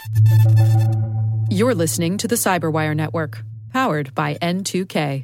You're listening to the Cyberwire Network, powered by N2K.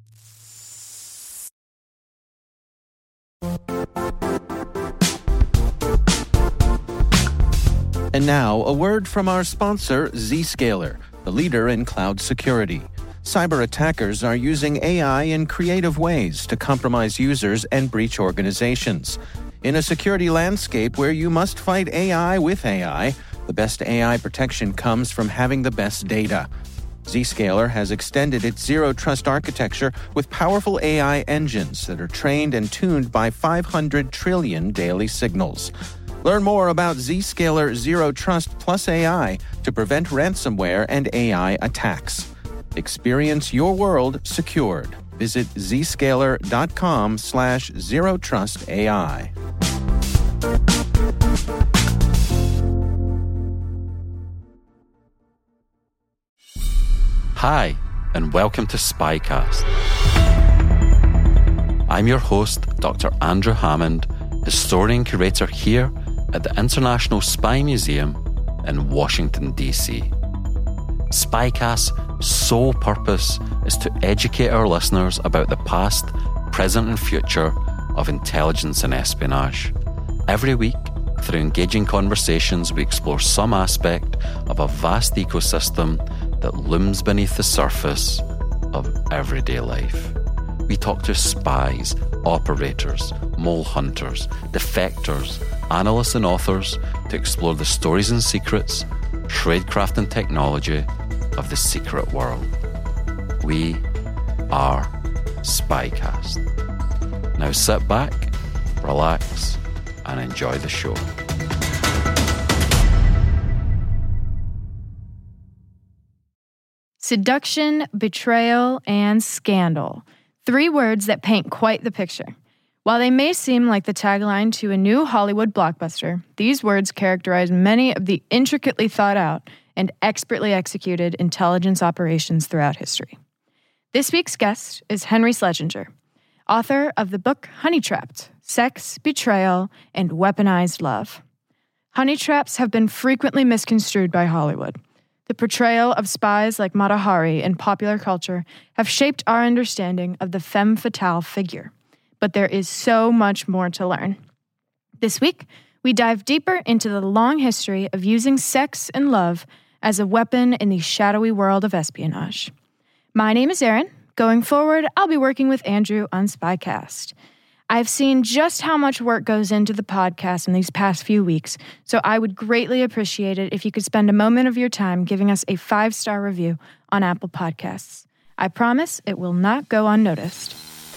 And now, a word from our sponsor, Zscaler, the leader in cloud security. Cyber attackers are using AI in creative ways to compromise users and breach organizations. In a security landscape where you must fight AI with AI, the best AI protection comes from having the best data. Zscaler has extended its zero-trust architecture with powerful AI engines that are trained and tuned by 500 trillion daily signals. Learn more about Zscaler Zero Trust Plus AI to prevent ransomware and AI attacks. Experience your world secured. Visit zscaler.com/zerotrustai. Hi, and welcome to Spycast. I'm your host, Dr. Andrew Hammond, historian curator here at the International Spy Museum in Washington, D.C. Spycast's sole purpose is to educate our listeners about the past, present and future of intelligence and espionage. Every week, through engaging conversations, we explore some aspect of a vast ecosystem that looms beneath the surface of everyday life. We talk to spies, operators, mole hunters, defectors, analysts and authors to explore the stories and secrets, tradecraft and technology of the secret world. We are Spycast. Now sit back, relax, and enjoy the show. Seduction, betrayal, and scandal. 3 words that paint quite the picture. While they may seem like the tagline to a new Hollywood blockbuster, these words characterize many of the intricately thought out and expertly executed intelligence operations throughout history. This week's guest is Henry Schlesinger, author of the book Honey Trapped: Sex, Betrayal, and Weaponized Love. Honey traps have been frequently misconstrued by Hollywood. The portrayal of spies like Mata Hari in popular culture have shaped our understanding of the femme fatale figure. But there is so much more to learn. This week, we dive deeper into the long history of using sex and love as a weapon in the shadowy world of espionage. My name is Erin. Going forward, I'll be working with Andrew on Spycast. I've seen just how much work goes into the podcast in these past few weeks, so I would greatly appreciate it if you could spend a moment of your time giving us a 5-star review on Apple Podcasts. I promise it will not go unnoticed.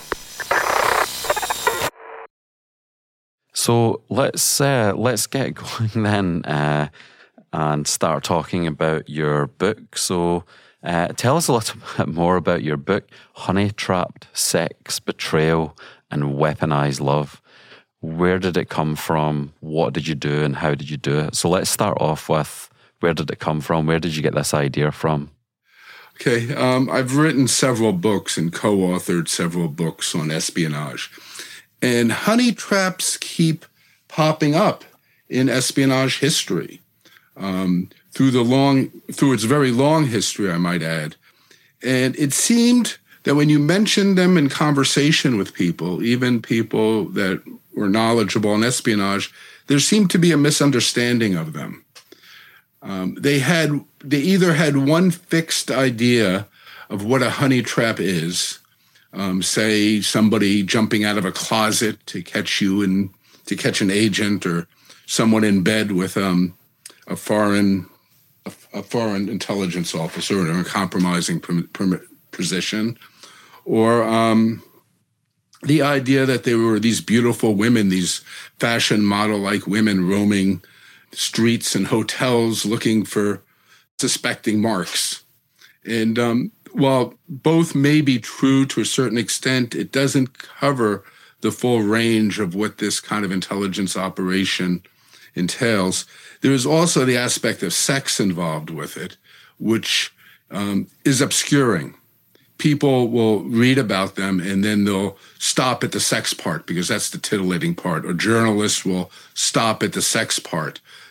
So let's get going then and start talking about your book. So tell us a little bit more about your book, Honey Trapped: Sex, Betrayal, and Weaponized Love. Where did it come from? What did you do and how did you do it? So let's start off with, where did it come from? Where did you get this idea from? Okay, I've written several books and co-authored several books on espionage. And honey traps keep popping up in espionage history through its very long history, I might add. And it seemed that when you mentioned them in conversation with people, even people that were knowledgeable in espionage, there seemed to be a misunderstanding of them. They either had one fixed idea of what a honey trap is, say somebody jumping out of a closet to catch an agent, or someone in bed with a foreign intelligence officer in a compromising position, or the idea that there were these beautiful women, these fashion model-like women roaming streets and hotels looking for suspecting marks. And while both may be true to a certain extent, it doesn't cover the full range of what this kind of intelligence operation entails. There is also the aspect of sex involved with it, which is obscuring. People will read about them and then they'll stop at the sex part because that's the titillating part. Or journalists will stop at the sex part.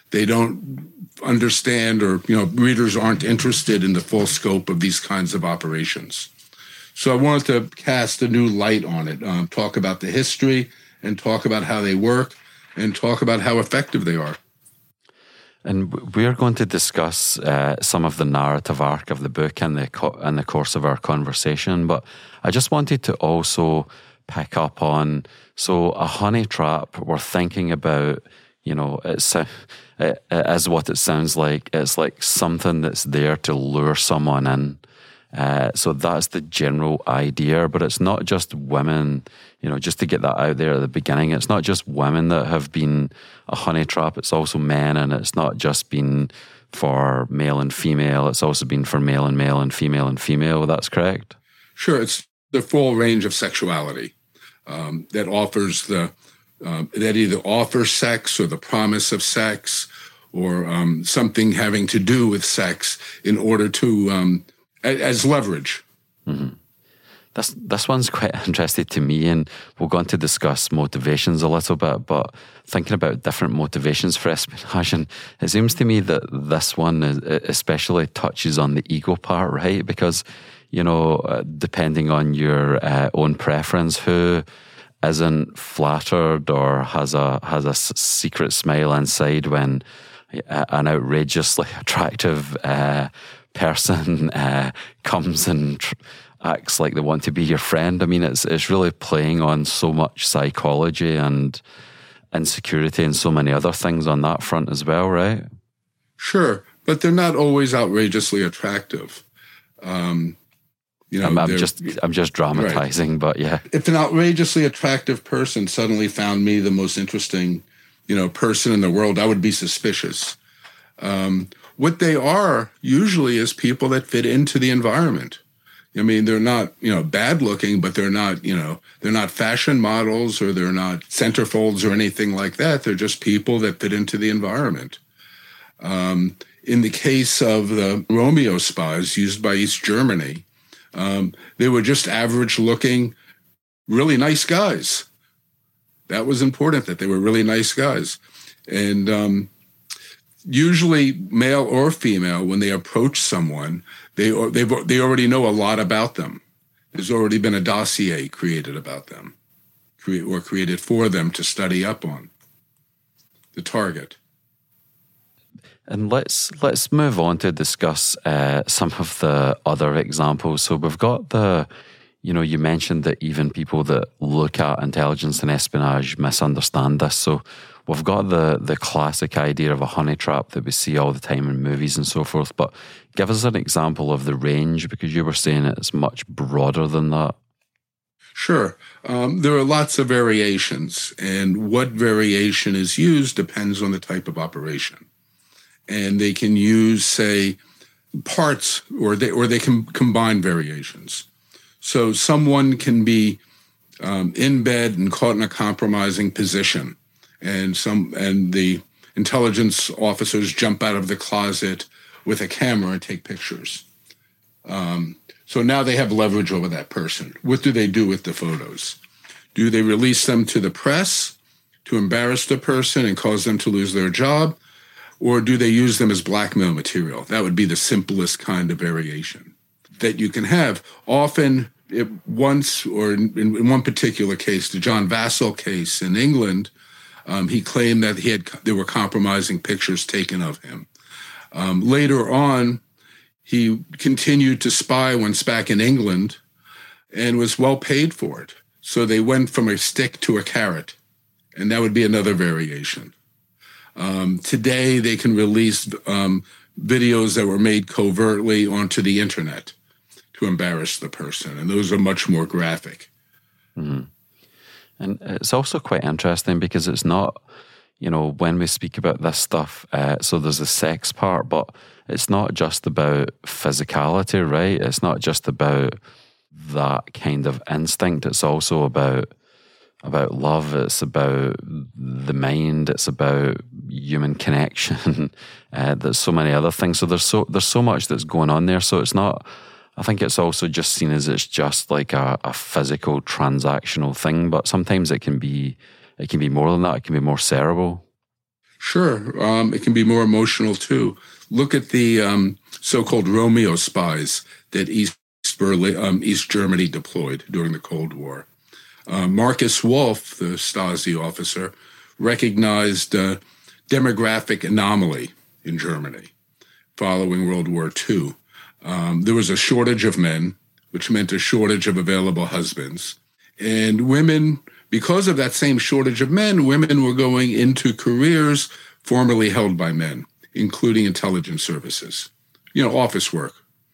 They don't understand, or readers aren't interested in the full scope of these kinds of operations. So I wanted to cast a new light on it, talk about the history and talk about how they work and talk about how effective they are. And we're going to discuss some of the narrative arc of the book in the course of our conversation. But I just wanted to also pick up on, so a honey trap, we're thinking about, it is what it sounds like. It's like something that's there to lure someone in. So that's the general idea, but it's not just women, just to get that out there at the beginning, it's not just women that have been a honey trap, it's also men, and it's not just been for male and female, it's also been for male and male and female, that's correct? Sure, it's the full range of sexuality that offers that either offers sex or the promise of sex or something having to do with sex in order to as leverage. Mm-hmm. This one's quite interesting to me, and we're going to discuss motivations a little bit, but thinking about different motivations for espionage, and it seems to me that this one especially touches on the ego part, right? Because, depending on your own preference, who isn't flattered or has a secret smile inside when an outrageously attractive person comes and acts like they want to be your friend. I mean, it's really playing on so much psychology and insecurity and so many other things on that front as well, right? Sure, but they're not always outrageously attractive. I'm just dramatizing, right. But yeah. If an outrageously attractive person suddenly found me the most interesting, person in the world, I would be suspicious. What they are usually is people that fit into the environment. I mean, they're not, bad looking, but they're not, they're not fashion models or they're not centerfolds or anything like that. They're just people that fit into the environment. In the case of the Romeo spies used by East Germany, they were just average looking, really nice guys. That was important, that they were really nice guys. And usually male or female, when they approach someone, they already know a lot about them. There's already been a dossier created about them, created for them to study up on the target. And let's move on to discuss some of the other examples. So we've got you mentioned that even people that look at intelligence and espionage misunderstand this. So we've got the classic idea of a honey trap that we see all the time in movies and so forth. But give us an example of the range, because you were saying it's much broader than that. Sure. There are lots of variations, and what variation is used depends on the type of operation. And they can use, say, parts, or they can combine variations. So someone can be in bed and caught in a compromising position, and the intelligence officers jump out of the closet with a camera and take pictures. So now they have leverage over that person. What do they do with the photos? Do they release them to the press to embarrass the person and cause them to lose their job? Or do they use them as blackmail material? That would be the simplest kind of variation that you can have. Often, once, or in one particular case, the John Vassall case in England, he claimed that there were compromising pictures taken of him. Later on, he continued to spy once back in England and was well paid for it. So they went from a stick to a carrot, and that would be another variation. Today, they can release videos that were made covertly onto the internet to embarrass the person, and those are much more graphic. Mm-hmm. And it's also quite interesting because it's not, when we speak about this stuff, so there's the sex part, but it's not just about physicality, right? It's not just about that kind of instinct. It's also about love. It's about the mind. It's about human connection. There's so many other things. So there's so much that's going on there. So it's not, I think it's also just seen as it's just like a physical transactional thing, but sometimes it can be more than that. It can be more cerebral. Sure. It can be more emotional, too. Look at the so-called Romeo spies that East Germany deployed during the Cold War. Marcus Wolf, the Stasi officer, recognized a demographic anomaly in Germany following World War II. There was a shortage of men, which meant a shortage of available husbands. And women, because of that same shortage of men, women were going into careers formerly held by men, including intelligence services, office work.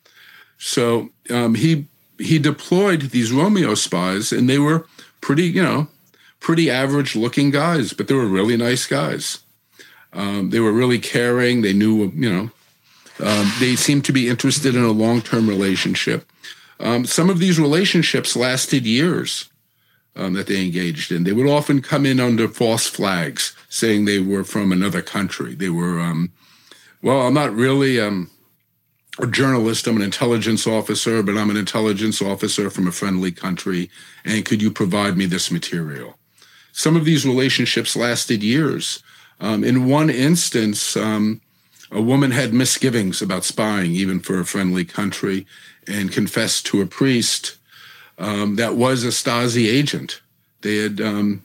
So he deployed these Romeo spies, and they were pretty average-looking guys, but they were really nice guys. They were really caring. They knew, they seemed to be interested in a long-term relationship. Some of these relationships lasted years that they engaged in. They would often come in under false flags, saying they were from another country. They were, I'm not really a journalist. I'm an intelligence officer, but I'm an intelligence officer from a friendly country. And could you provide me this material? Some of these relationships lasted years. In one instance, a woman had misgivings about spying, even for a friendly country, and confessed to a priest that was a Stasi agent. They had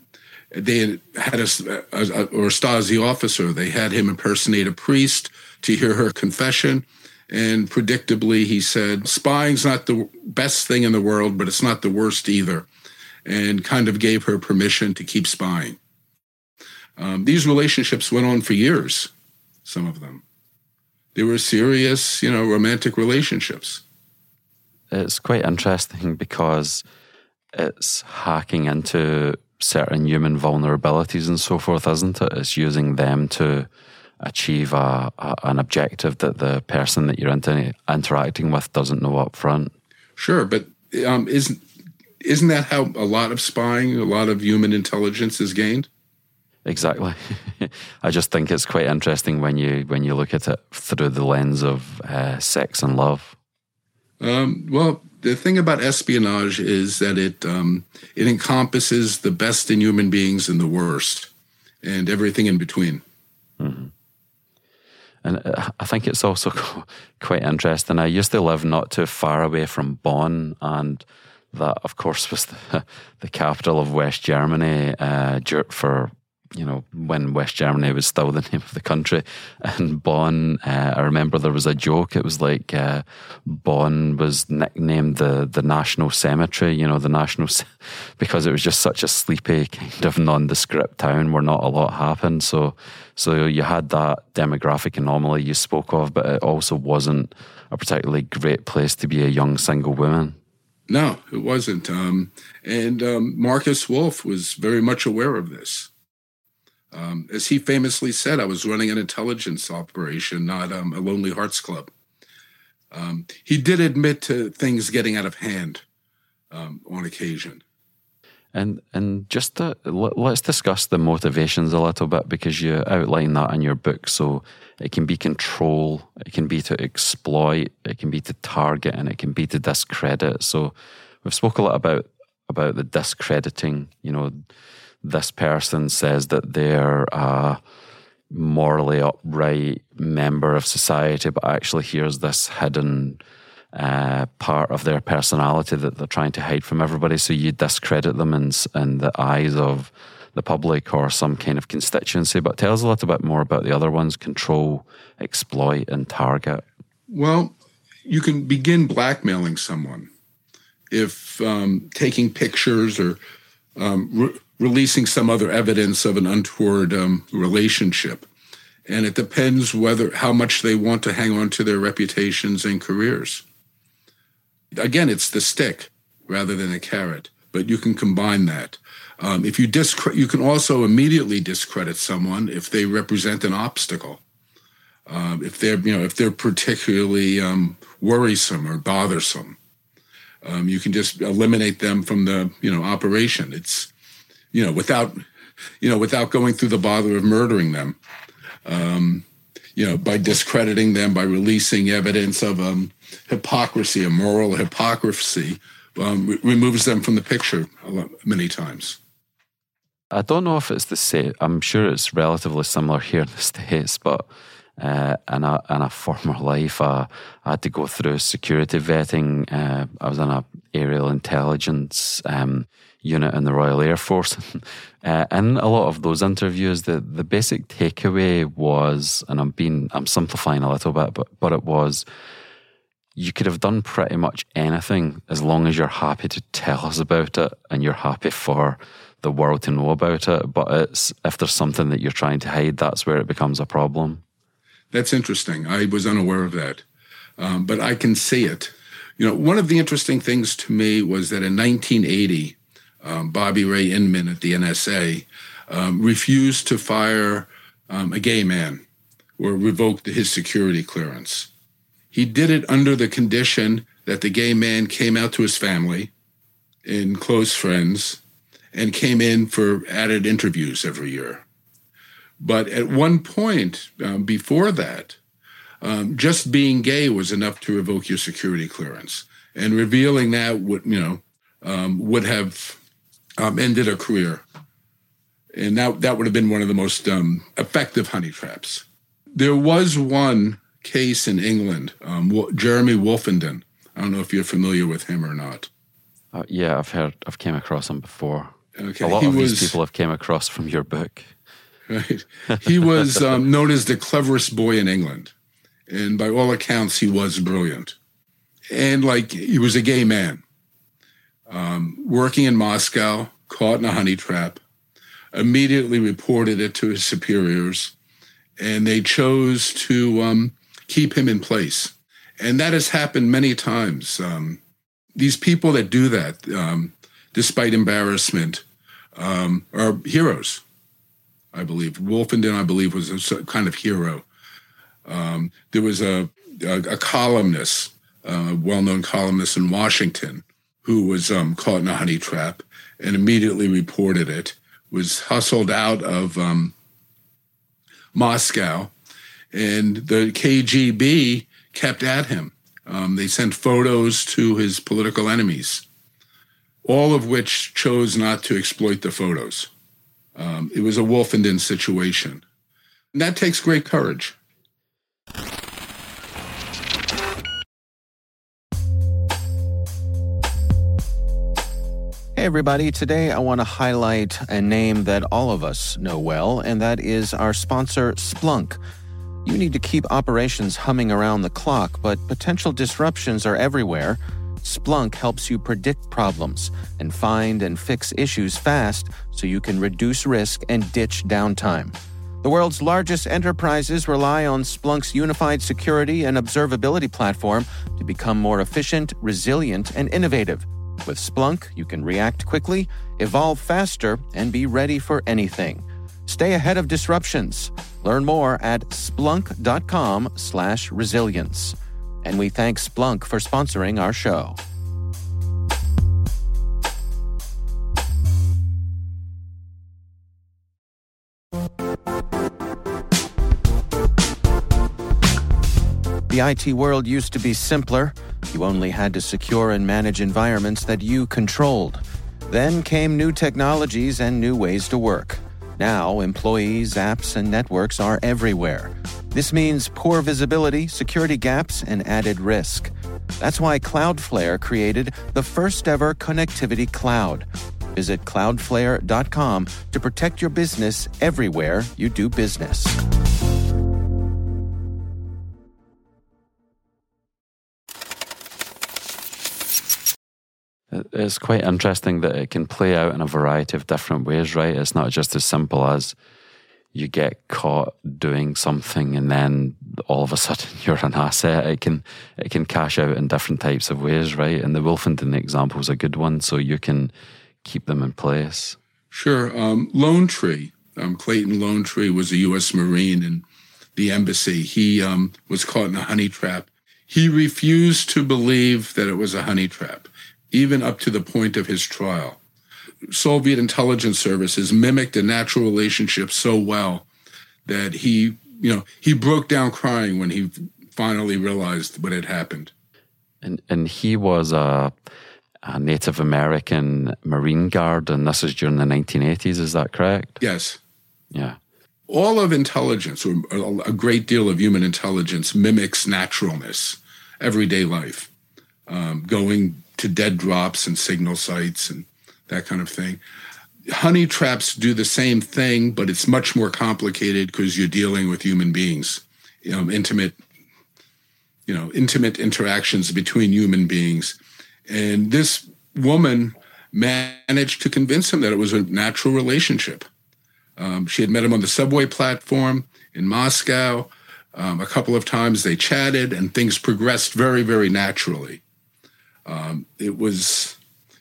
had a Stasi officer. They had him impersonate a priest to hear her confession. And predictably, he said, spying's not the best thing in the world, but it's not the worst either, and kind of gave her permission to keep spying. These relationships went on for years, some of them. They were serious, romantic relationships. It's quite interesting because it's hacking into certain human vulnerabilities and so forth, isn't it? It's using them to achieve an objective that the person that you're interacting with doesn't know up front. Sure, but isn't that how a lot of spying, a lot of human intelligence is gained? Exactly. I just think it's quite interesting when you look at it through the lens of sex and love. The thing about espionage is that it encompasses the best in human beings and the worst, and everything in between. Mm-hmm. And I think it's also quite interesting. I used to live not too far away from Bonn, and that, of course, was the capital of West Germany for, when West Germany was still the name of the country. And Bonn, I remember there was a joke. It was like Bonn was nicknamed the National Cemetery, because it was just such a sleepy kind of nondescript town where not a lot happened. So you had that demographic anomaly you spoke of, but it also wasn't a particularly great place to be a young single woman. No, it wasn't. And Marcus Wolf was very much aware of this. As he famously said, I was running an intelligence operation, not a Lonely Hearts Club. He did admit to things getting out of hand on occasion. And just let's discuss the motivations a little bit, because you outline that in your book. So it can be control, it can be to exploit, it can be to target, and it can be to discredit. So we've spoke a lot about the discrediting. This person says that they're a morally upright member of society, but actually here's this hidden part of their personality that they're trying to hide from everybody. So you discredit them in the eyes of the public or some kind of constituency. But tell us a little bit more about the other ones: control, exploit, and target. Well, you can begin blackmailing someone if taking pictures or releasing some other evidence of an untoward relationship. And it depends how much they want to hang on to their reputations and careers. Again, it's the stick rather than a carrot, but you can combine that. If you can also immediately discredit someone if they represent an obstacle. If they're particularly worrisome or bothersome, you can just eliminate them from the operation. It's without going through the bother of murdering them. By discrediting them, by releasing evidence of hypocrisy, a moral hypocrisy, removes them from the picture many times. I don't know if it's the same. I'm sure it's relatively similar here in the States, but in a former life, I had to go through security vetting. I was in an aerial intelligence unit in the Royal Air Force. In a lot of those interviews, the basic takeaway was, and I'm simplifying a little bit, but it was, you could have done pretty much anything as long as you're happy to tell us about it and you're happy for the world to know about it. But it's, if there's something that you're trying to hide, that's where it becomes a problem. That's interesting. I was unaware of that, but I can see it. One of the interesting things to me was that in 1980, Bobby Ray Inman at the NSA refused to fire a gay man or revoked his security clearance. He did it under the condition that the gay man came out to his family and close friends and came in for added interviews every year. But at one point before that, just being gay was enough to revoke your security clearance. And revealing that would have ended a career. And that would have been one of the most effective honey traps. There was one case in England, Jeremy Wolfenden. I don't know if you're familiar with him or not. Yeah, I've came across him before. Okay. A lot of these people I've came across from your book. Right. He was known as the cleverest boy in England. And by all accounts, he was brilliant. And he was a gay man, working in Moscow, caught in a honey trap, immediately reported it to his superiors, and they chose to keep him in place. And that has happened many times. These people that do that, despite embarrassment, are heroes, I believe. Wolfenden, I believe, was a kind of hero. There was a columnist, a well-known columnist in Washington, who was caught in a honey trap and immediately reported it, was hustled out of Moscow, and the KGB kept at him. They sent photos to his political enemies, all of which chose not to exploit the photos. It was a Wolfenden situation. And that takes great courage. Hey everybody, today I want to highlight a name that all of us know well, and that is our sponsor, Splunk. You need to keep operations humming around the clock, but potential disruptions are everywhere. Splunk helps you predict problems and find and fix issues fast so you can reduce risk and ditch downtime. The world's largest enterprises rely on Splunk's unified security and observability platform to become more efficient, resilient, and innovative. With Splunk, you can react quickly, evolve faster, and be ready for anything. Stay ahead of disruptions. Learn more at splunk.com/resilience. And we thank Splunk for sponsoring our show. The IT world used to be simpler. You only had to secure and manage environments that you controlled. Then came new technologies and new ways to work. Now, employees, apps, and networks are everywhere. This means poor visibility, security gaps, and added risk. That's why Cloudflare created the first-ever connectivity cloud. Visit cloudflare.com to protect your business everywhere you do business. It's quite interesting that it can play out in a variety of different ways, right? It's not just as simple as you get caught doing something and then all of a sudden you're an asset. It can cash out in different types of ways, right? And the Wolfenden example is a good one, so you can keep them in place. Sure. Lone Tree, Clayton Lone Tree was a U.S. Marine in the embassy. He was caught in a honey trap. He refused to believe that it was a honey trap, even up to the point of his trial. Soviet intelligence services mimicked a natural relationship so well that he broke down crying when he finally realized what had happened. And he was a Native American Marine Guard, and this is during the 1980s, is that correct? Yes. Yeah. All of intelligence, or a great deal of human intelligence, mimics naturalness, everyday life, going to dead drops and signal sites and that kind of thing. Honey traps do the same thing, but it's much more complicated because you're dealing with human beings, intimate interactions between human beings. And this woman managed to convince him that it was a natural relationship. She had met him on the subway platform in Moscow. A couple of times they chatted, and things progressed very, very naturally. It was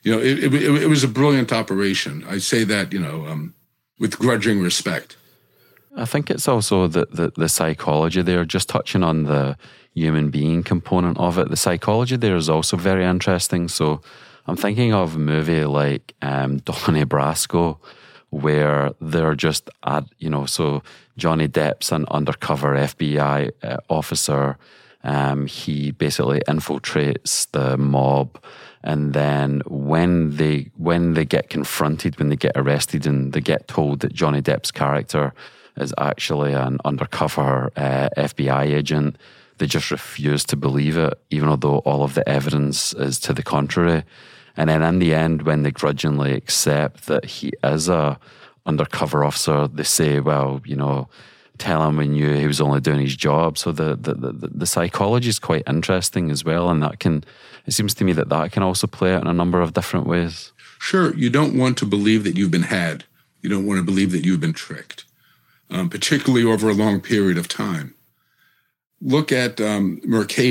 a brilliant operation. I say that, with grudging respect. I think it's also the psychology there, just touching on the human being component of it. The psychology there is also very interesting. So I'm thinking of a movie like Donnie Brasco, where they're just so Johnny Depp's an undercover FBI officer. He basically infiltrates the mob, and then when they get confronted, when they get arrested, and they get told that Johnny Depp's character is actually an undercover FBI agent, they just refuse to believe it, even though all of the evidence is to the contrary. And then in the end, when they grudgingly accept that he is a undercover officer, they say, well, tell him we knew he was only doing his job. So the psychology is quite interesting as well, and it seems to me that can also play out in a number of different ways. Sure, you don't want to believe that you've been had. You don't want to believe that you've been tricked, particularly over a long period of time. Look at Ramon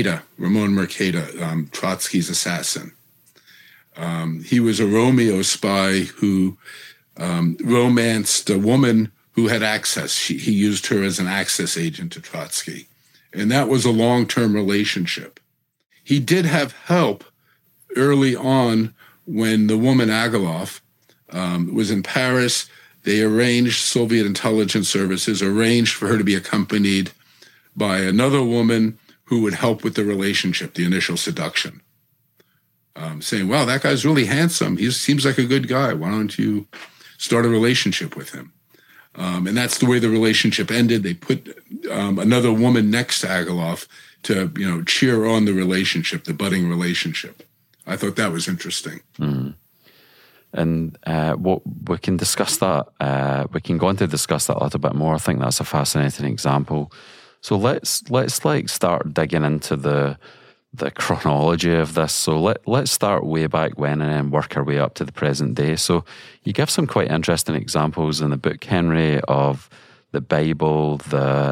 Mercader, Trotsky's assassin. He was a Romeo spy who romanced a woman who had access. He used her as an access agent to Trotsky. And that was a long-term relationship. He did have help early on when the woman Agalov was in Paris. They arranged, Soviet intelligence services arranged for her to be accompanied by another woman who would help with the relationship, the initial seduction. Saying, wow, that guy's really handsome. He seems like a good guy. Why don't you start a relationship with him? And that's the way the relationship ended. They put another woman next to Agalov to, cheer on the relationship, the budding relationship. I thought that was interesting. Mm. And we can discuss that. We can go on to discuss that a little bit more. I think that's a fascinating example. So let's start digging into the chronology of this. So let's start way back when and then work our way up to the present day. So you give some quite interesting examples in the book, Henry, of the Bible, the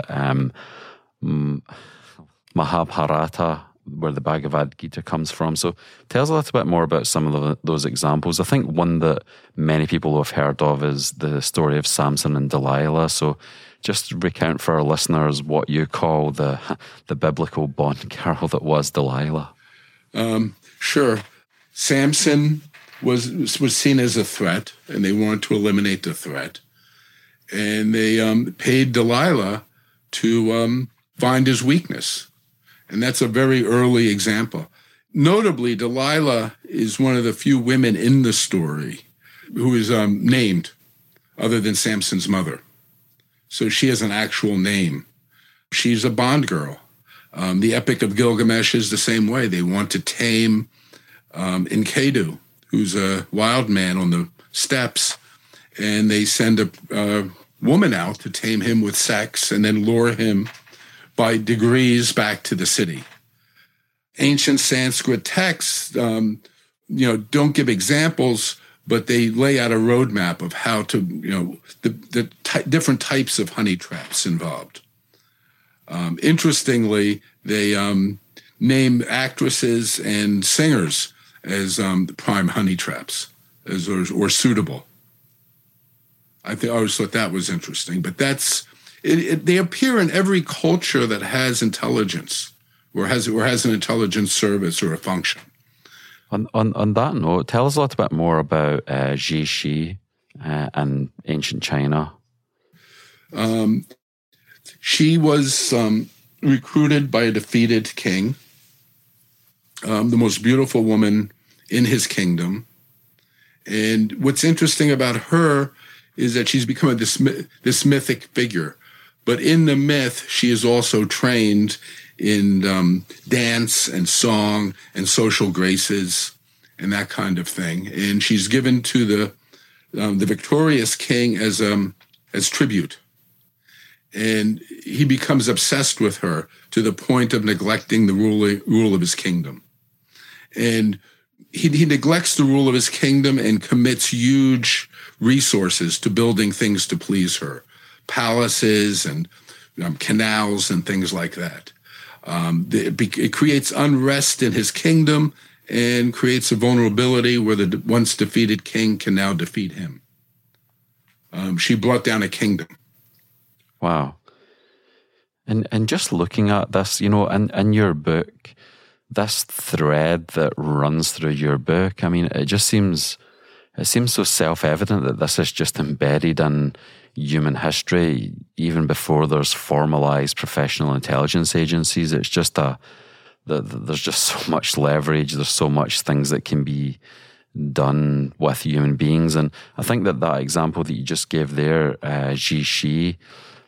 Mahabharata, where the Bhagavad Gita comes from. So tell us a little bit more about some of those examples. I think one that many people have heard of is the story of Samson and Delilah. So just recount for our listeners what you call the biblical Bond girl that was Delilah. Sure. Samson was seen as a threat, and they wanted to eliminate the threat. And they paid Delilah to find his weakness. And that's a very early example. Notably, Delilah is one of the few women in the story who is named other than Samson's mother. So she has an actual name. She's a Bond girl. The Epic of Gilgamesh is the same way. They want to tame Enkidu, who's a wild man on the steppes, and they send a woman out to tame him with sex and then lure him by degrees back to the city. Ancient Sanskrit texts, don't give examples, but they lay out a roadmap of how to, the different types of honey traps involved. Interestingly, they name actresses and singers as prime honey traps or suitable. I always thought that was interesting, but they appear in every culture that has intelligence or has an intelligence service or a function. On that note, tell us a little bit more about Ji Shi and ancient China. She was recruited by a defeated king, the most beautiful woman in his kingdom. And what's interesting about her is that she's become this mythic figure. But in the myth, she is also trained in dance and song and social graces and that kind of thing. And she's given to the victorious king as tribute. And he becomes obsessed with her to the point of neglecting the rule of his kingdom. And he neglects the rule of his kingdom and commits huge resources to building things to please her, palaces and canals and things like that. It creates unrest in his kingdom and creates a vulnerability where the once defeated king can now defeat him. She brought down a kingdom. Wow. And just looking at this, in your book, this thread that runs through your book, I mean, it seems so self-evident that this is just embedded in human history, even before there's formalized professional intelligence agencies. It's just there's just so much leverage. There's so much things that can be done with human beings. And I think that example that you just gave there, Ji Shi,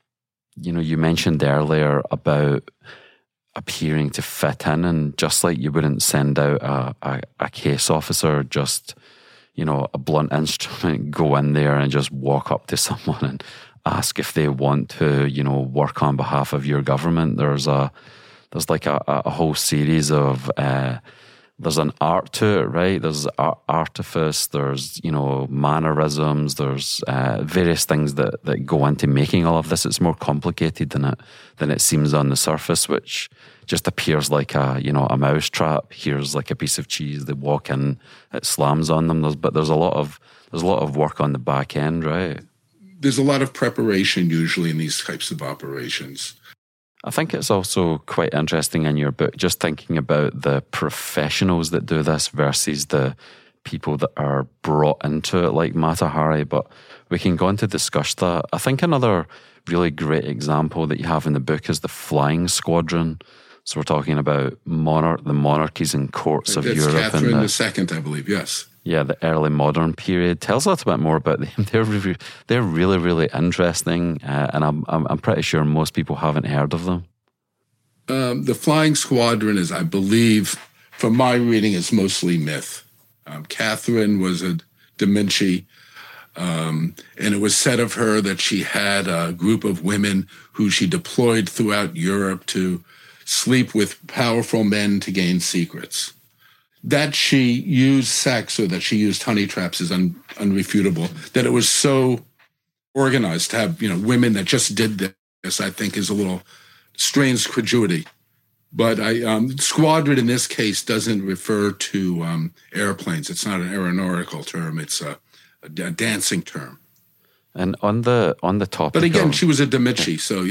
you mentioned earlier about appearing to fit in, and just like you wouldn't send out a case officer, just, a blunt instrument, go in there and just walk up to someone and ask if they want to, work on behalf of your government. There's like a whole series of, there's an art to it, right? There's artifice, there's, mannerisms, there's various things that go into making all of this. It's more complicated than it seems on the surface, which just appears like a mouse trap. Here's like a piece of cheese. They walk in, it slams on them. But there's a lot of work on the back end, right? There's a lot of preparation usually in these types of operations. I think it's also quite interesting in your book, just thinking about the professionals that do this versus the people that are brought into it, like Mata Hari, but we can go on to discuss that. I think another really great example that you have in the book is the Flying Squadron. So we're talking about the monarchies and courts of Europe. That's Catherine II, I believe, yes. Yeah, the early modern period. Tell us a little bit more about them. They're really, really interesting, and I'm pretty sure most people haven't heard of them. The Flying Squadron is, I believe, from my reading, is mostly myth. Catherine was a de' Medici, and it was said of her that she had a group of women who she deployed throughout Europe to sleep with powerful men to gain secrets. That she used sex or that she used honey traps is unrefutable. That it was so organized to have, women that just did this, I think, is a little strange credulity. But squadron in this case doesn't refer to airplanes. It's not an aeronautical term. It's a dancing term. And on the topic, but again, she was a de' Medici, so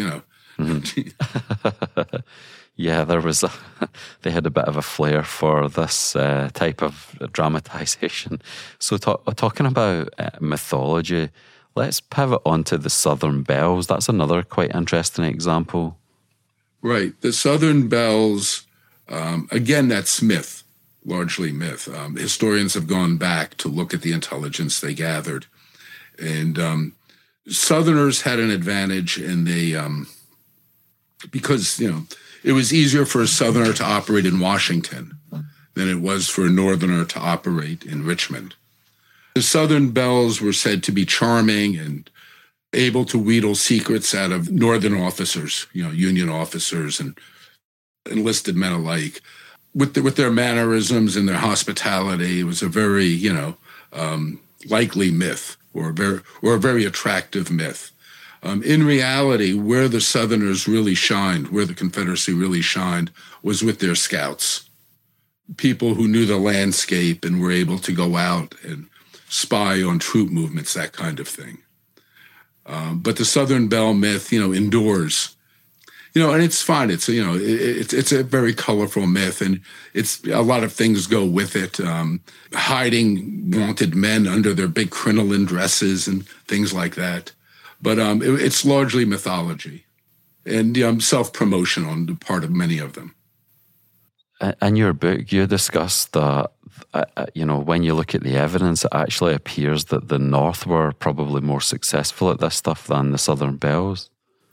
Mm-hmm. Yeah, they had a bit of a flair for this type of dramatization. So talking about mythology, let's pivot onto the Southern Belles. That's another quite interesting example. Right. The Southern Belles, again, that's myth, largely myth. Historians have gone back to look at the intelligence they gathered. And Southerners had an advantage, and they, because, it was easier for a Southerner to operate in Washington than it was for a Northerner to operate in Richmond. The Southern Belles were said to be charming and able to wheedle secrets out of Northern officers, Union officers and enlisted men alike. With their mannerisms and their hospitality, it was a very, likely myth or a very attractive myth. In reality, where the Southerners really shined, where the Confederacy really shined, was with their scouts. People who knew the landscape and were able to go out and spy on troop movements, that kind of thing. But the Southern Belle myth, endures. And it's fine. It's it's a very colorful myth, and it's a lot of things go with it. Hiding wanted men under their big crinoline dresses and things like that. But it's largely mythology and self-promotion on the part of many of them. In your book, you discuss that when you look at the evidence, it actually appears that the North were probably more successful at this stuff than the Southern belles.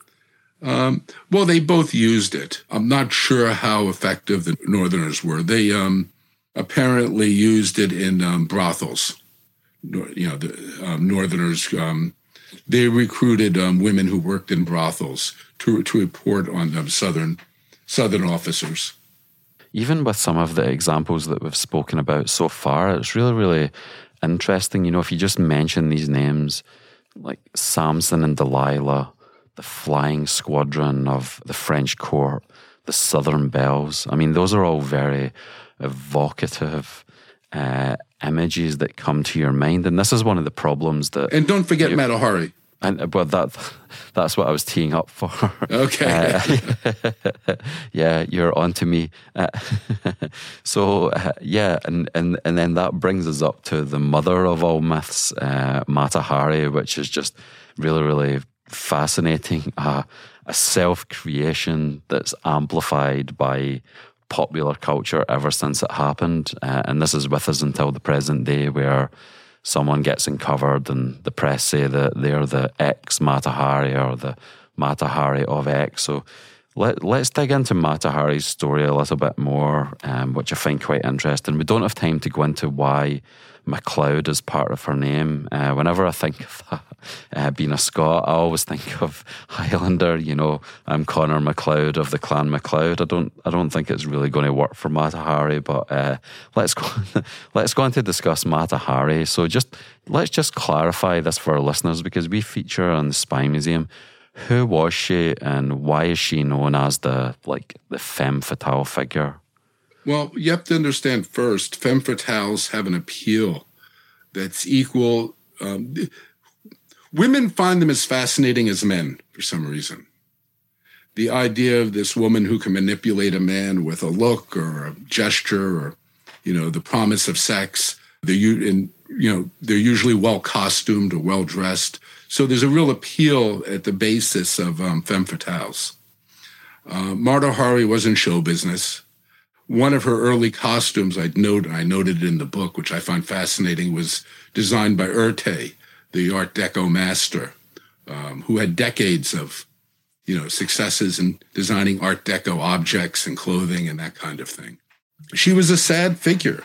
Well, they both used it. I'm not sure how effective the Northerners were. They apparently used it in brothels. The Northerners, they recruited women who worked in brothels to report on Southern officers. Even with some of the examples that we've spoken about so far, it's really, really interesting. If you just mention these names, like Samson and Delilah, the flying squadron of the French court, the Southern belles. I mean, those are all very evocative images that come to your mind. And this is one of the problems that... And don't forget Mata Hari. Well, that's what I was teeing up for. Okay. Yeah, you're on to me. So, and then that brings us up to the mother of all myths, Mata Hari, which is just really, really fascinating. A self-creation that's amplified by popular culture ever since it happened. And this is with us until the present day, where someone gets uncovered and the press say that they're the ex-Mata Hari or the Mata Hari of X. So let's dig into Mata Hari's story a little bit more, which I find quite interesting. We don't have time to go into why MacLeod is part of her name. Whenever I think of that, being a Scot, I always think of Highlander. I'm Connor MacLeod of the Clan MacLeod. I don't think it's really going to work for Mata Hari, but let's go on to discuss Mata Hari. So let's just clarify this for our listeners, because we feature on the Spy Museum. Who was she, and why is she known as the femme fatale figure? Well, you have to understand first, femme fatales have an appeal that's equal. Women find them as fascinating as men for some reason. The idea of this woman who can manipulate a man with a look or a gesture or, the promise of sex. They're usually well costumed or well dressed. So there's a real appeal at the basis of femme fatales. Mata Hari was in show business. One of her early costumes I noted in the book, which I find fascinating, was designed by Erté, the Art Deco master, who had decades of, successes in designing Art Deco objects and clothing and that kind of thing. She was a sad figure.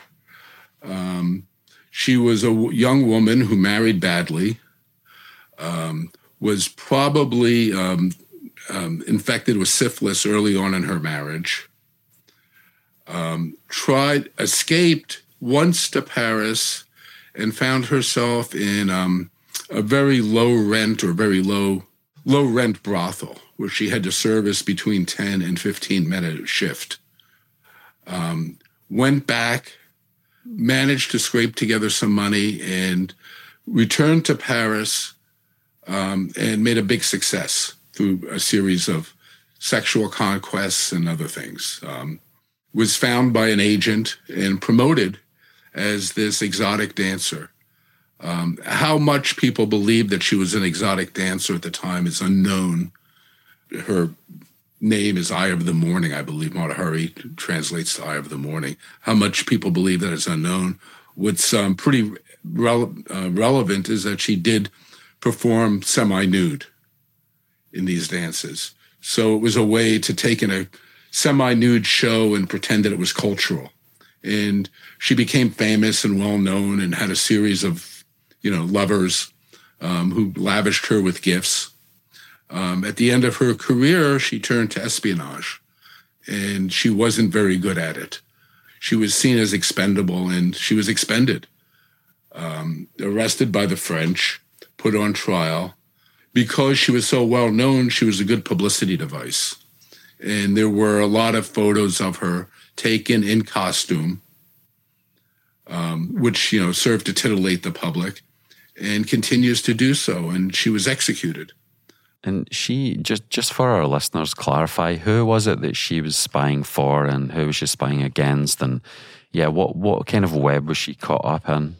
She was a young woman who married badly, was probably infected with syphilis early on in her marriage, escaped once to Paris and found herself in a very low rent brothel where she had to service between 10 and 15 men at a shift. Went back, managed to scrape together some money, and returned to Paris and made a big success through a series of sexual conquests and other things. Was found by an agent and promoted as this exotic dancer. How much people believed that she was an exotic dancer at the time is unknown. Her name is Eye of the Morning, I believe. Mata Hari translates to Eye of the Morning. How much people believe that is unknown. What's pretty relevant is that she did perform semi-nude in these dances. So it was a way to take in a semi-nude show and pretend that it was cultural. And she became famous and well-known and had a series of, lovers who lavished her with gifts. At the end of her career, she turned to espionage, and she wasn't very good at it. She was seen as expendable, and she was expended. Arrested by the French, put on trial. Because she was so well-known, she was a good publicity device. And there were a lot of photos of her taken in costume, which, served to titillate the public, and continues to do so. And she was executed. And she, just for our listeners, clarify, who was it that she was spying for, and who was she spying against? And what kind of web was she caught up in?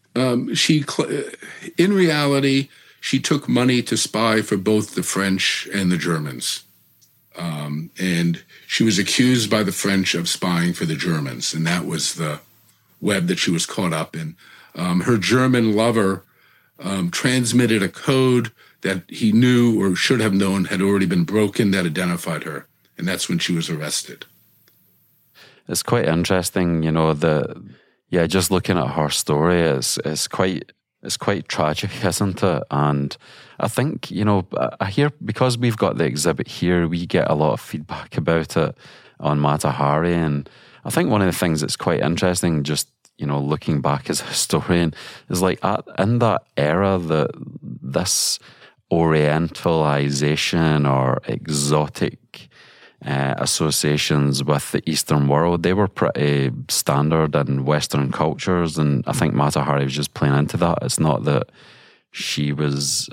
In reality, she took money to spy for both the French and the Germans. And she was accused by the French of spying for the Germans. And that was web that she was caught up in. Her German lover transmitted a code that he knew or should have known had already been broken that identified her. And that's when she was arrested. It's quite interesting, just looking at her story, it's quite tragic, isn't it? And I think, I hear, because we've got the exhibit here, we get a lot of feedback about it on Mata Hari. And I think one of the things that's quite interesting, just, looking back as a historian, is like in that era, this Orientalization or exotic associations with the Eastern world, they were pretty standard in Western cultures, and I think Mata Hari was just playing into that. It's not that she was,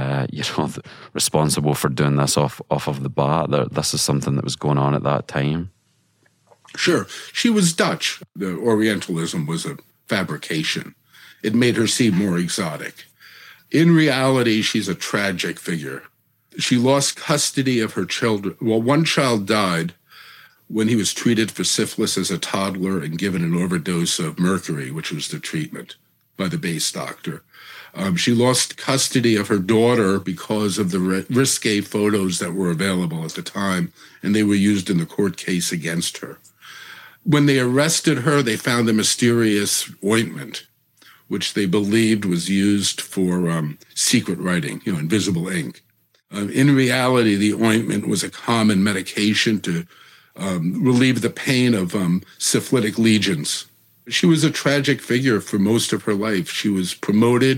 responsible for doing this off of the bat. This is something that was going on at that time. Sure, she was Dutch. The Orientalism was a fabrication. It made her seem more exotic. In reality, she's a tragic figure. She lost custody of her children. Well, one child died when he was treated for syphilis as a toddler and given an overdose of mercury, which was the treatment by the base doctor. She lost custody of her daughter because of the risque photos that were available at the time, and they were used in the court case against her. When they arrested her, they found a mysterious ointment, which they believed was used for secret writing, invisible ink. In reality, the ointment was a common medication to relieve the pain of syphilitic lesions. She was a tragic figure for most of her life. She was promoted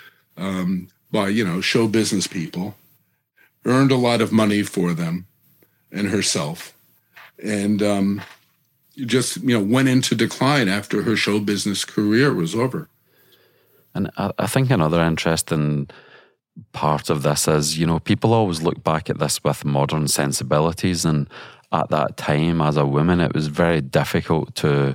by, show business people, earned a lot of money for them and herself, and just, went into decline after her show business career was over. And I think another interesting part of this is, people always look back at this with modern sensibilities, and at that time, as a woman, it was very difficult to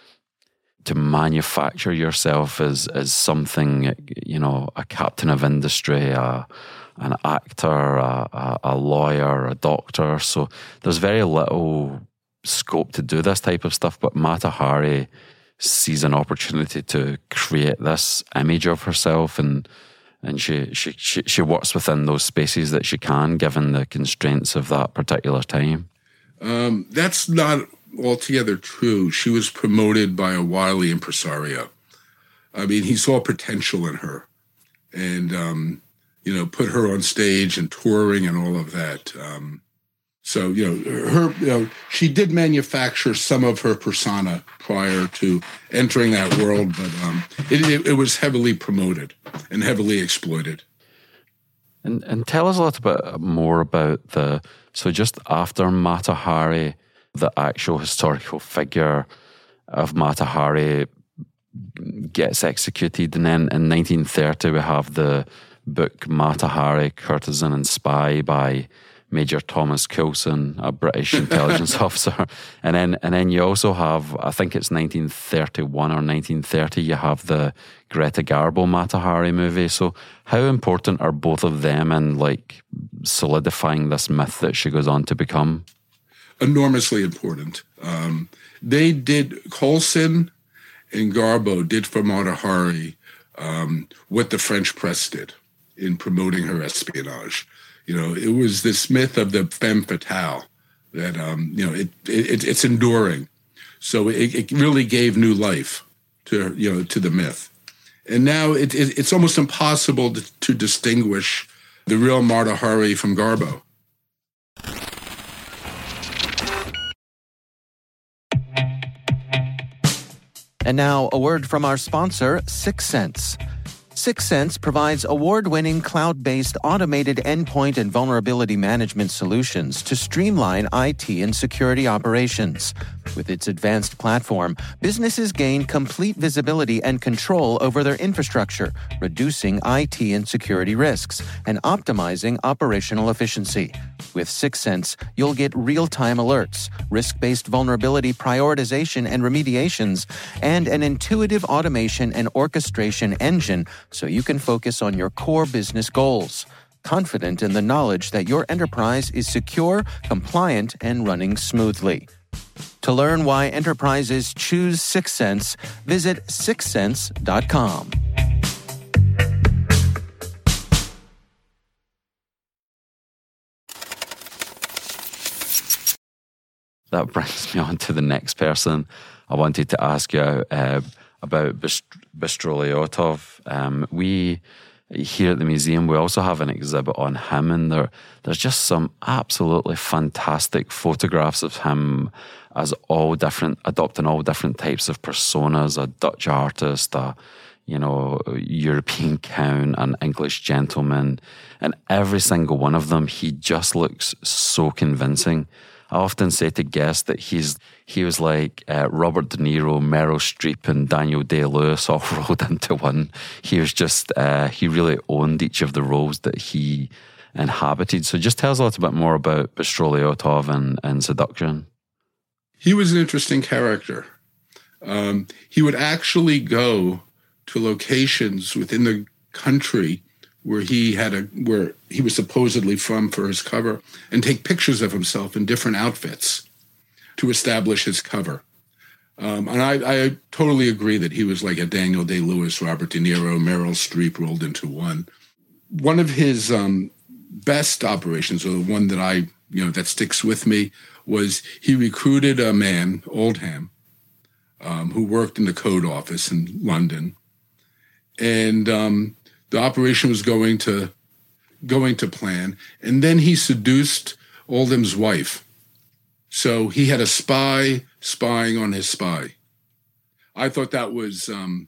manufacture yourself as something, a captain of industry, an actor, a lawyer, a doctor. So there's very little scope to do this type of stuff, but Mata Hari sees an opportunity to create this image of herself, and she works within those spaces that she can, given the constraints of that particular time. That's not altogether true. She was promoted by a wily impresario. I mean, he saw potential in her and, put her on stage and touring and all of that. She did manufacture some of her persona prior to entering that world, but it was heavily promoted and heavily exploited. And tell us a little bit more about so just after Mata Hari, the actual historical figure of Mata Hari gets executed, and then in 1930 we have the book Mata Hari, Courtesan and Spy by Major Thomas Coulson, a British intelligence officer. And then you also have, I think it's 1931 or 1930, you have the Greta Garbo Mata Hari movie. So how important are both of them in solidifying this myth that she goes on to become? Enormously important. Coulson and Garbo did for Mata Hari what the French press did in promoting her espionage. It was this myth of the femme fatale that, it's enduring. So it really gave new life to the myth. And now it's almost impossible to distinguish the real Mata Hari from Garbo. And now a word from our sponsor, Syxsense. Syxsense provides award-winning cloud-based automated endpoint and vulnerability management solutions to streamline IT and security operations. With its advanced platform, businesses gain complete visibility and control over their infrastructure, reducing IT and security risks and optimizing operational efficiency. With Syxsense, you'll get real-time alerts, risk-based vulnerability prioritization and remediations, and an intuitive automation and orchestration engine so you can focus on your core business goals, confident in the knowledge that your enterprise is secure, compliant, and running smoothly. To learn why enterprises choose Syxsense, visit syxsense.com. That brings me on to the next person I wanted to ask you about Bystro-Leontov. We here at the museum, we also have an exhibit on him, and there's just some absolutely fantastic photographs of him as adopting all different types of personas: a Dutch artist, a European count, an English gentleman, and every single one of them, he just looks so convincing. I often say to guests that he was like Robert De Niro, Meryl Streep, and Daniel Day-Lewis all rolled into one. He was just, he really owned each of the roles that he inhabited. So just tell us a little bit more about Bystro-Leontov and Seduction. He was an interesting character. He would actually go to locations within the country where he was supposedly from for his cover, and take pictures of himself in different outfits to establish his cover. And I totally agree that he was like a Daniel Day-Lewis, Robert De Niro, Meryl Streep rolled into one. One of his best operations, or the one that that sticks with me, was he recruited a man, Oldham, who worked in the code office in London, and the operation was going to plan, and then he seduced Oldham's wife. So he had a spy spying on his spy. I thought that was a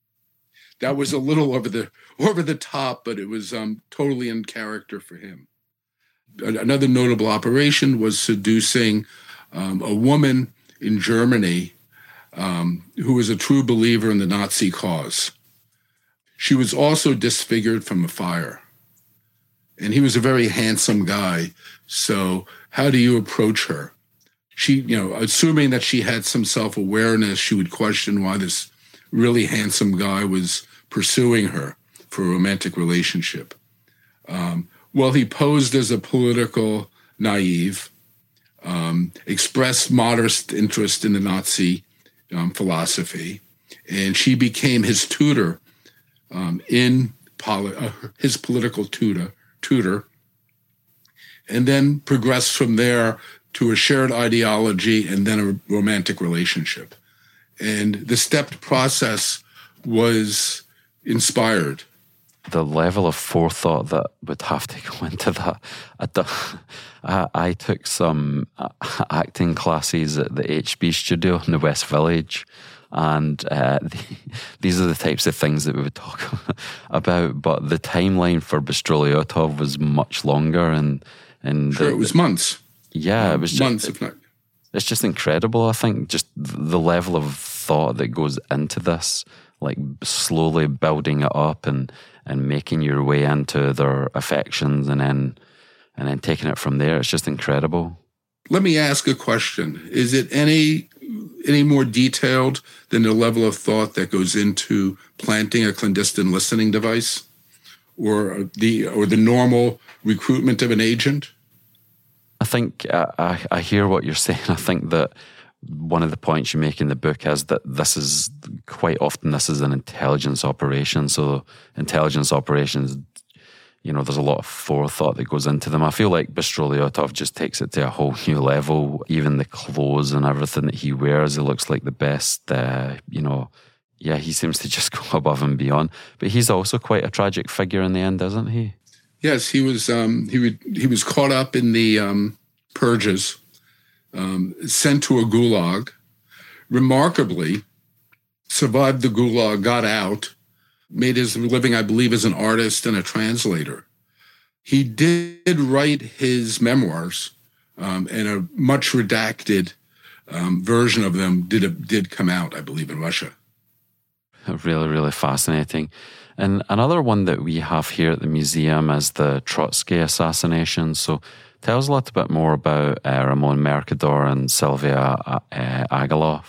little over the top, but it was totally in character for him. Another notable operation was seducing a woman in Germany who was a true believer in the Nazi cause. She was also disfigured from a fire. And he was a very handsome guy. So how do you approach her? She, assuming that she had some self-awareness, she would question why this really handsome guy was pursuing her for a romantic relationship. Well, he posed as a political naive, expressed modest interest in the Nazi philosophy, and she became his tutor, his political tutor, and then progressed from there to a shared ideology and then a romantic relationship. And the stepped process was inspired. The level of forethought that would have to go into that. I took some acting classes at the HB studio in the West Village, and these are the types of things that we would talk about. But the timeline for Bystro-Leontov was much longer, and it was months. Yeah, it was months, if not. It's just incredible. I think just the level of thought that goes into this, like slowly building it up and making your way into their affections, and then taking it from there. It's just incredible. Let me ask a question. Is it any more detailed than the level of thought that goes into planting a clandestine listening device, or the normal recruitment of an agent? I think I hear what you're saying. I think that one of the points you make in the book is that this is an intelligence operation. So intelligence operations, there's a lot of forethought that goes into them. I feel like Bystro-Leontov just takes it to a whole new level. Even the clothes and everything that he wears, he looks like the best. He seems to just go above and beyond. But he's also quite a tragic figure in the end, isn't he? Yes, he was. He was caught up in the purges, sent to a gulag. Remarkably, survived the gulag, got out, made his living, I believe, as an artist and a translator. He did write his memoirs, and a much redacted version of them did come out, I believe, in Russia. Really, really fascinating. And another one that we have here at the museum is the Trotsky assassination. So tell us a little bit more about Ramon Mercader and Sylvia Agilov.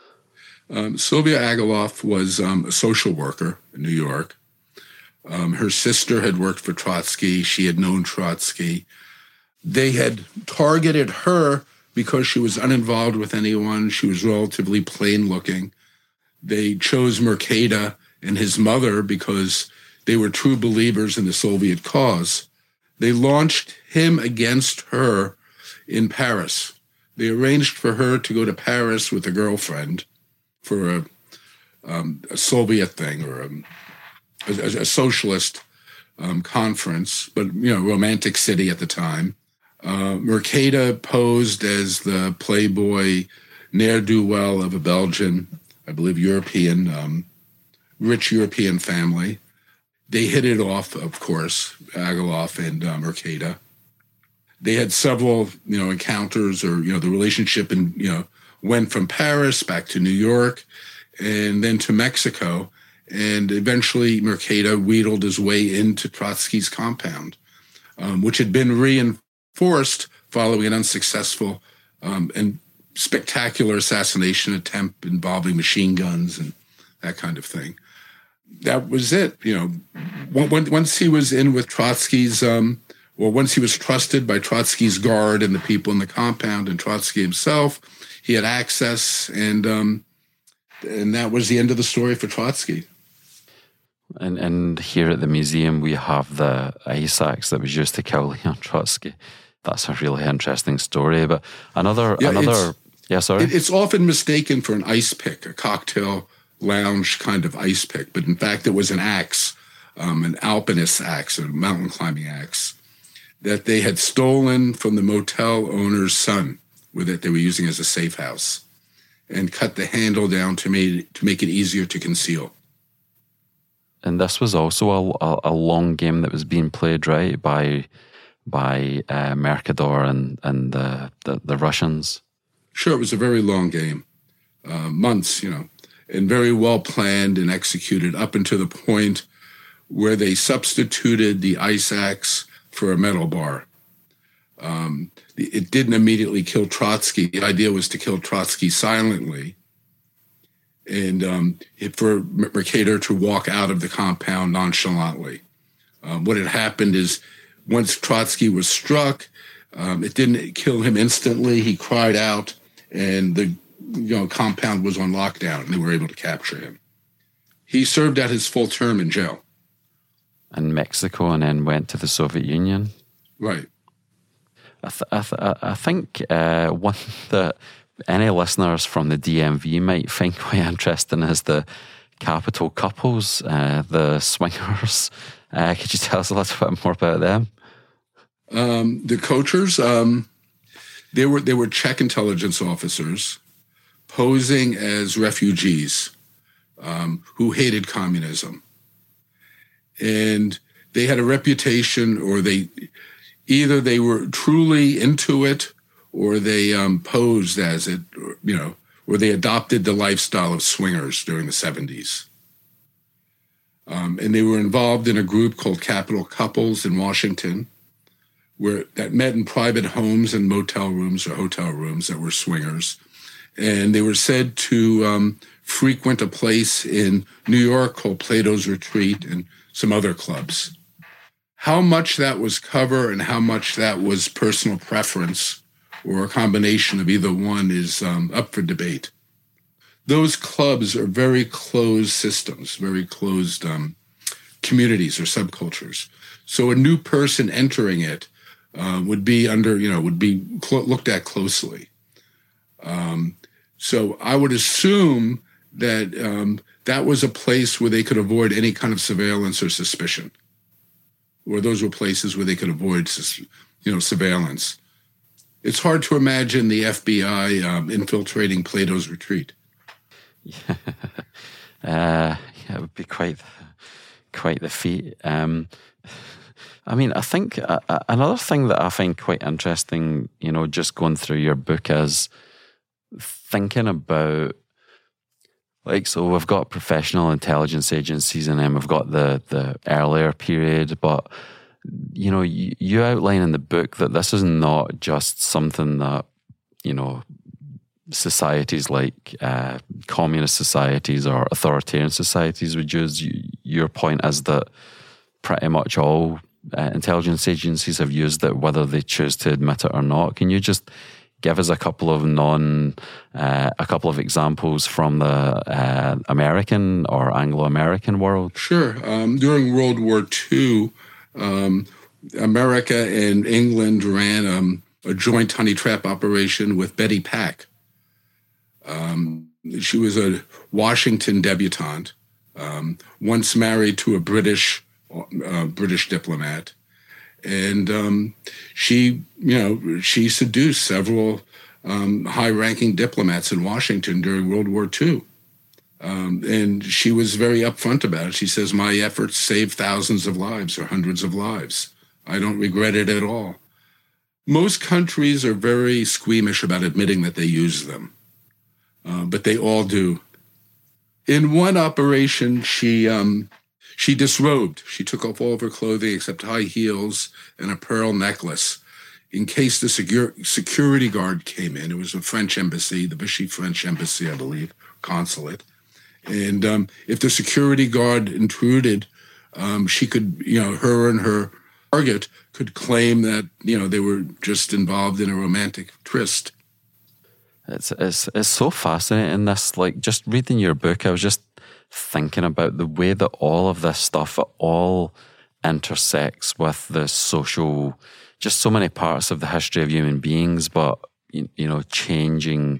Sylvia Agilov was a social worker in New York. Her sister had worked for Trotsky. She had known Trotsky. They had targeted her because she was uninvolved with anyone. She was relatively plain looking. They chose Mercader and his mother because they were true believers in the Soviet cause. They launched him against her in Paris. They arranged for her to go to Paris with a girlfriend for a Soviet thing or a socialist conference, but, romantic city at the time. Mercader posed as the playboy ne'er-do-well of a Belgian, I believe, rich European family. They hit it off, of course, Aguiloff and Mercader. They had several, encounters, or, the relationship went from Paris back to New York and then to Mexico. And eventually Mercader wheedled his way into Trotsky's compound, which had been reinforced following an unsuccessful and spectacular assassination attempt involving machine guns and that kind of thing. That was it. Once he was in with Trotsky's, once he was trusted by Trotsky's guard and the people in the compound and Trotsky himself, he had access, and that was the end of the story for Trotsky. And here at the museum, we have the ice axe that was used to kill Leon Trotsky. That's a really interesting story. But it's often mistaken for an ice pick, a cocktail lounge kind of ice pick, but in fact it was an axe, an alpinist axe, a mountain climbing axe, that they had stolen from the motel owner's son, that they were using as a safe house, and cut the handle down to make it easier to conceal. And this was also a long game that was being played, right, by Mercader and the Russians. Sure, it was a very long game, months, and very well planned and executed up until the point where they substituted the ice axe for a metal bar. It didn't immediately kill Trotsky. The idea was to kill Trotsky silently, and for Mercader to walk out of the compound nonchalantly. What had happened is, once Trotsky was struck, it didn't kill him instantly. He cried out, and the compound was on lockdown, and they were able to capture him. He served out his full term in jail. In Mexico, and then went to the Soviet Union. Right. I think one that any listeners from the DMV might find quite interesting is the Capital Couples, the swingers. Could you tell us a little bit more about them? The Kochers, they were Czech intelligence officers posing as refugees who hated communism. And they had a reputation, or either they were truly into it, or they posed as it, or they adopted the lifestyle of swingers during the 70s. And they were involved in a group called Capital Couples in Washington, that met in private homes and motel rooms or hotel rooms that were swingers. And they were said to frequent a place in New York called Plato's Retreat and some other clubs. How much that was cover and how much that was personal preference or a combination of either one is up for debate. Those clubs are very closed systems, very closed communities or subcultures. So a new person entering it would be looked at closely. So I would assume that that was a place where they could avoid any kind of surveillance or suspicion, or those were places where they could avoid, surveillance. It's hard to imagine the FBI infiltrating Plato's Retreat. Yeah, it would be quite the feat. I think another thing that I find quite interesting, just going through your book, is thinking about, so we've got professional intelligence agencies, and then we've got the earlier period, but you outline in the book that this is not just something that, societies like communist societies or authoritarian societies would use. Your point is that pretty much all intelligence agencies have used it, whether they choose to admit it or not. Can you just give us a couple of examples from the American or Anglo-American world? Sure. During World War II, America and England ran a joint honey trap operation with Betty Pack. She was a Washington debutante, once married to a British diplomat, and she seduced several high-ranking diplomats in Washington during World War II. And she was very upfront about it. She says, "My efforts saved thousands of lives or hundreds of lives. I don't regret it at all." Most countries are very squeamish about admitting that they use them, but they all do. In one operation, she disrobed. She took off all of her clothing except high heels and a pearl necklace in case the security guard came in. It was a French embassy, the Vichy French embassy, I believe, consulate. And if the security guard intruded, she could, her and her target could claim that, they were just involved in a romantic tryst. It's so fascinating, this, like, just reading your book, I was just thinking about the way that all of this stuff, it all intersects with the social, just so many parts of the history of human beings, but, changing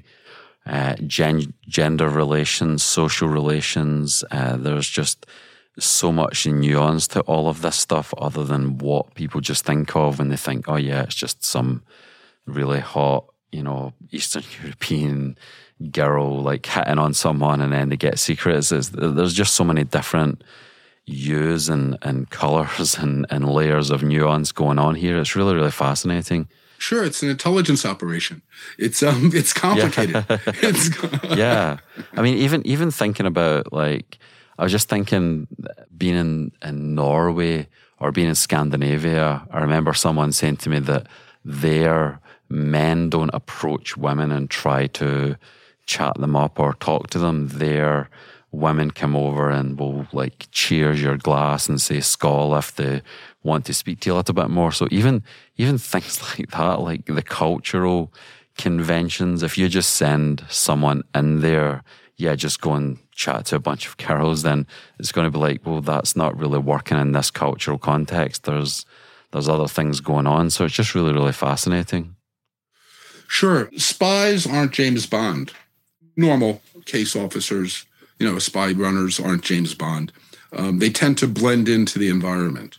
gender relations, social relations. There's just so much nuance to all of this stuff other than what people just think of when they think, oh yeah, it's just some really hot, Eastern European girl like hitting on someone and then they get secrets. There's just so many different hues and colours and layers of nuance going on here. It's really, really fascinating. Sure, it's an intelligence operation. It's complicated. Yeah. Yeah. I mean, even thinking about, like, I was just thinking, being in Norway or being in Scandinavia, I remember someone saying to me that their men don't approach women and try to chat them up or talk to them. Their women come over and will, like, cheers your glass and say skål if they want to speak to you a little bit more. So even things like that, like the cultural conventions, if you just send someone in there, just go and chat to a bunch of girls, then it's going to be like, well, that's not really working in this cultural context. There's other things going on. So it's just really, really fascinating. Sure. Spies aren't James Bond. Normal case officers, spy runners aren't James Bond. They tend to blend into the environment.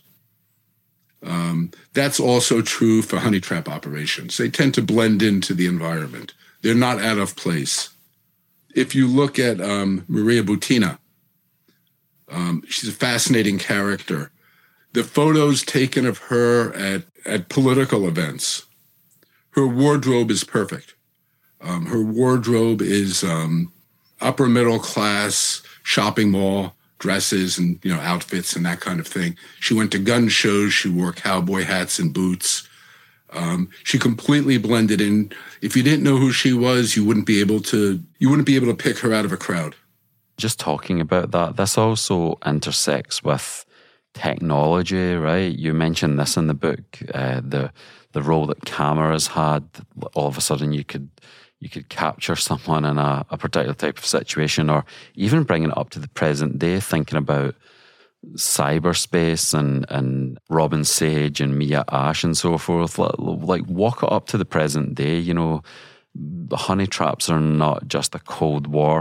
That's also true for honey trap operations. They tend to blend into the environment. They're not out of place. If you look at Maria Butina, she's a fascinating character. The photos taken of her at political events, her wardrobe is perfect. Her wardrobe is upper middle class shopping mall dresses and outfits and that kind of thing. She went to gun shows. She wore cowboy hats and boots. She completely blended in. If you didn't know who she was, you wouldn't be able to pick her out of a crowd. Just talking about that, this also intersects with technology, right? You mentioned this in the book, the role that cameras had. All of a sudden, you could capture someone in a particular type of situation, or even bringing it up to the present day, thinking about cyberspace and Robin Sage and Mia Ash and so forth. Like, walk it up to the present day. The honey traps are not just a Cold War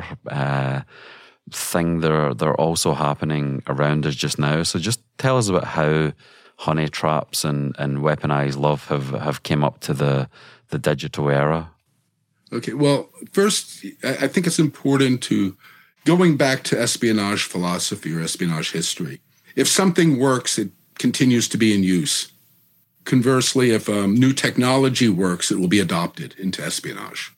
thing. They're also happening around us just now. So just tell us about how honey traps and weaponized love have came up to the digital era. Okay, well, first, I think it's important to, going back to espionage philosophy or espionage history, if something works, it continues to be in use. Conversely, if new technology works, it will be adopted into espionage.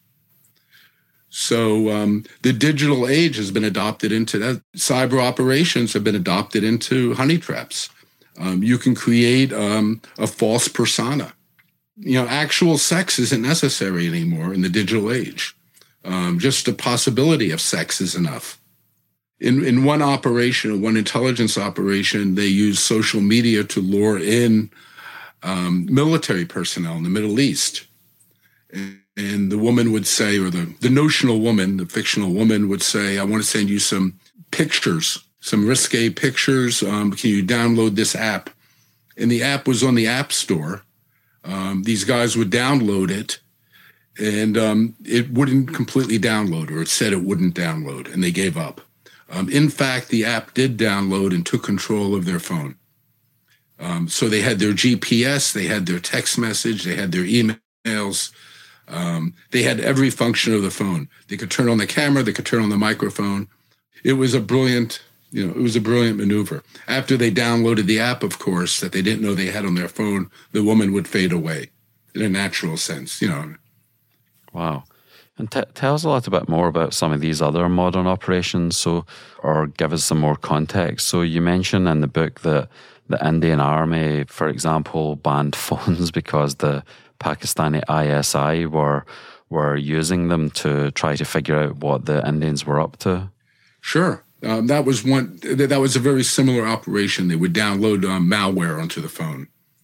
So the digital age has been adopted into that. Cyber operations have been adopted into honey traps. You can create a false persona. Actual sex isn't necessary anymore in the digital age. Just the possibility of sex is enough. In one operation, one intelligence operation, they used social media to lure in military personnel in the Middle East. And the woman would say, or the notional woman, the fictional woman would say, I want to send you some pictures, some risque pictures. Can you download this app? And the app was on the App Store. These guys would download it, and it wouldn't completely download, or it said it wouldn't download, and they gave up. In fact, the app did download and took control of their phone. So they had their GPS, they had their text message, they had their emails. They had every function of the phone. They could turn on the camera, they could turn on the microphone. It was a brilliant maneuver. After they downloaded the app, of course, that they didn't know they had on their phone, the woman would fade away in a natural sense, Wow. And tell us a little bit more about some of these other modern operations, or give us some more context. So you mentioned in the book that the Indian Army, for example, banned phones because the Pakistani ISI were using them to try to figure out what the Indians were up to. Sure. That was a very similar operation. They would download malware onto the phone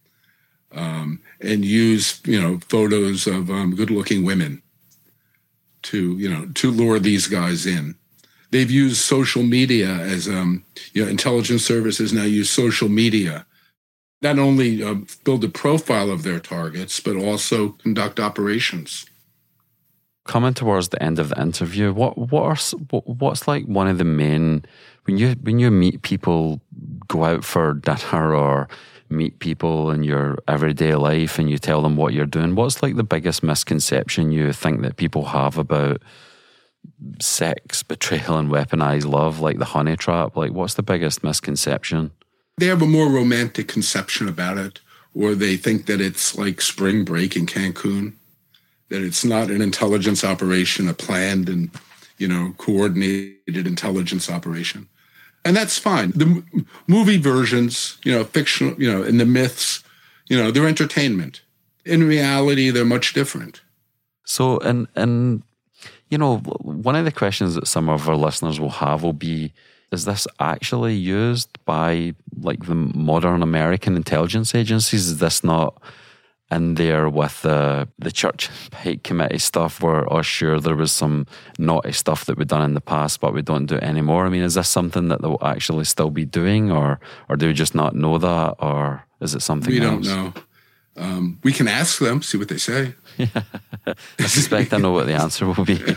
and use, photos of good-looking women to lure these guys in. They've used social media as, intelligence services now use social media, not only build a profile of their targets, but also conduct operations. Coming towards the end of the interview, what's like one of the main, when you meet people, go out for dinner or meet people in your everyday life and you tell them what you're doing, what's like the biggest misconception you think that people have about sex, betrayal and weaponized love, like the honey trap? Like, what's the biggest misconception? They have a more romantic conception about it, or they think that it's like spring break in Cancun, that it's not an intelligence operation, a planned and, coordinated intelligence operation. And that's fine. The movie versions, fictional, and the myths, they're entertainment. In reality, they're much different. So, and one of the questions that some of our listeners will have will be, is this actually used by like the modern American intelligence agencies? Is this not in there with the Church and Pike Committee stuff where, sure, there was some naughty stuff that we've done in the past, but we don't do it anymore? I mean, is this something that they'll actually still be doing, or do we just not know that, or is it something else? We don't know. We can ask them, see what they say. Yeah. I suspect I know what the answer will be.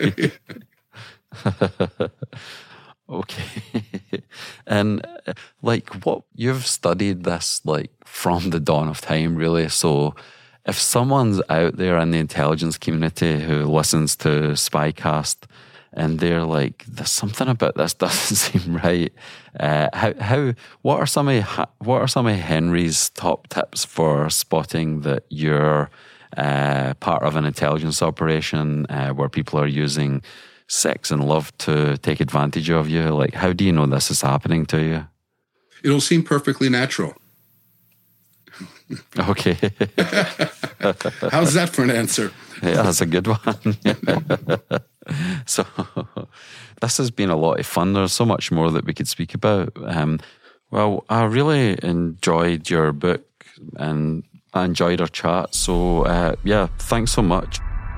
Okay. And what you've studied this from the dawn of time, really. So if someone's out there in the intelligence community who listens to Spycast and they're like, there's something about this doesn't seem right, what are some of Henry's top tips for spotting that you're part of an intelligence operation where people are using sex and love to take advantage of you? Like, how do you know this is happening to you? It'll seem perfectly natural. Okay. How's that for an answer? Yeah, that's a good one. So this has been a lot of fun. There's so much more that we could speak about. Well, I really enjoyed your book and I enjoyed our chat. So thanks so much.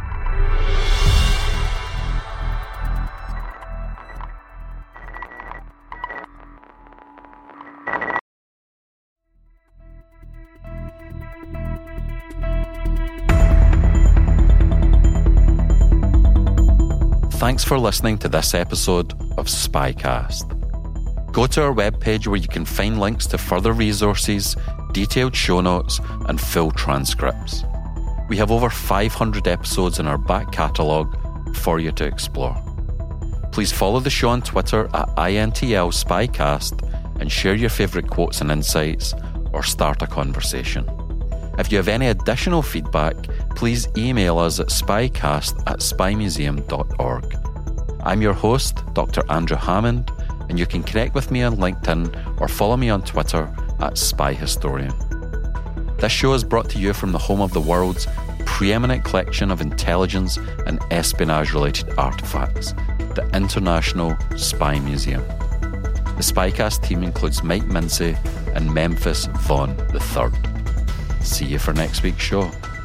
Thanks for listening to this episode of Spycast. Go to our webpage where you can find links to further resources, detailed show notes, and full transcripts. We have over 500 episodes in our back catalogue for you to explore. Please follow the show on Twitter at INTL Spycast and share your favourite quotes and insights, or start a conversation. If you have any additional feedback, please email us at spycast@spymuseum.org. I'm your host, Dr. Andrew Hammond, and you can connect with me on LinkedIn or follow me on Twitter @SpyHistorian. This show is brought to you from the home of the world's preeminent collection of intelligence and espionage-related artifacts, the International Spy Museum. The Spycast team includes Mike Mincy and Memphis Vaughn III. See you for next week's show.